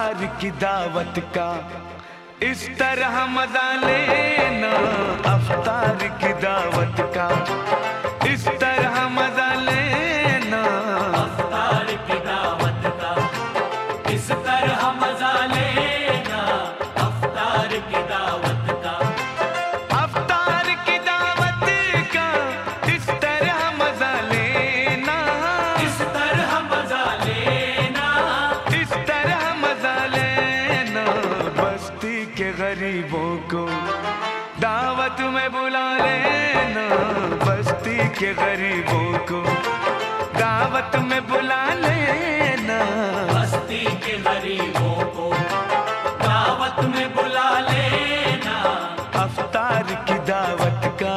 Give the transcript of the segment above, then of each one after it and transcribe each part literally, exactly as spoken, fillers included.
अफ्तार की दावत का इस तरह मजा लेना, अफ्तार की दावत का इस तरह मजा लेना, अफ्तार की दावत का इस तरह मजा लेना, अफ्तार की दावत का अफ्तार की दावत का इस तरह मजा लेना, इस तरह मजा लेना, इस तरह मजा लेना। बस्ती के गरीबों को दावत में बुला लेना, बस्ती के गरीबों को दावत में बुला लेना, बस्ती के गरीबों को दावत में बुला लेना, अफ्तार की दावत का।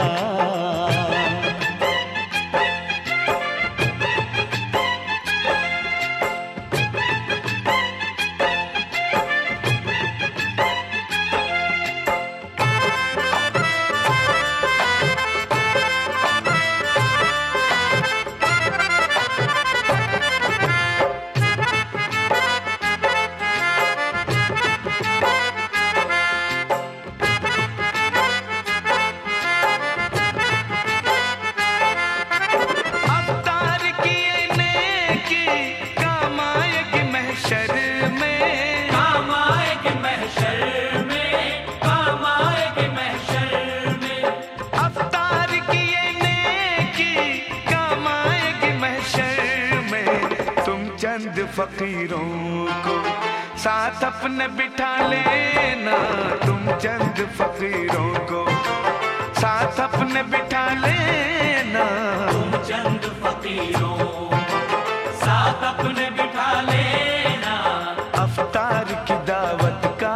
चंद फकीरों को साथ अपने बिठा लेना, तुम चंद फकीरों को साथ अपने बिठा लेना, तुम चंद फकीरों को साथ अपने बिठा लेना, अफ्तार की दावत का।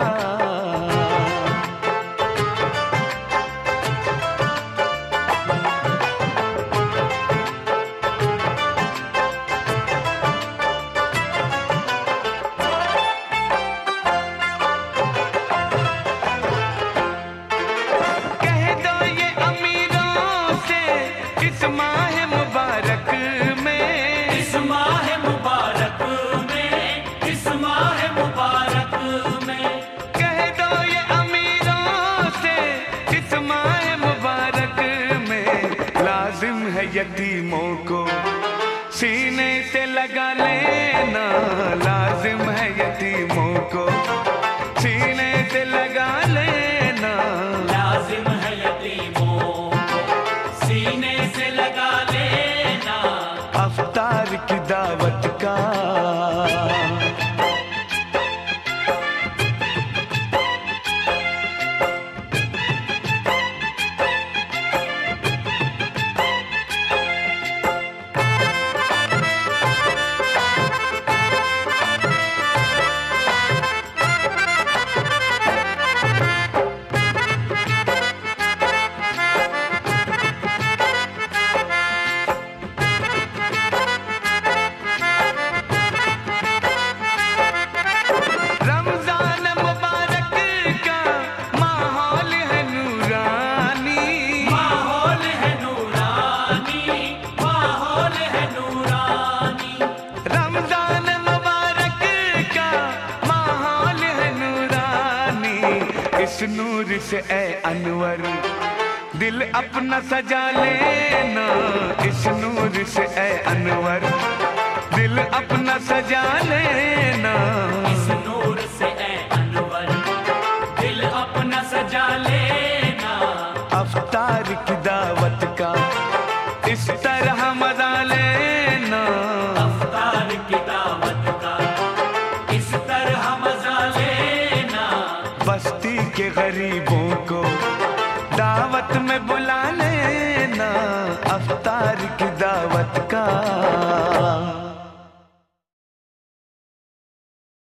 यतीमों को सीने से लगा लेना, लाजिम है यतीमों को सीने से लगा लेना, लाजिम है यतीमों को सीने से लगा लेना, अफ्तार की दावत का। इस नूर से ए अनवर दिल अपना सजा लेना, इस नूर से ए अनवर दिल अपना सजा लेना, इस नूर से ए अनवर दिल अपना सजा लेना, अफ्तार की दावत का इस तरह मजा लेना, अफ्तार की दावत का इस तरह मजा लेना, बस्ती के गरीबों को दावत में बुला लेना, अफ्तार की दावत का।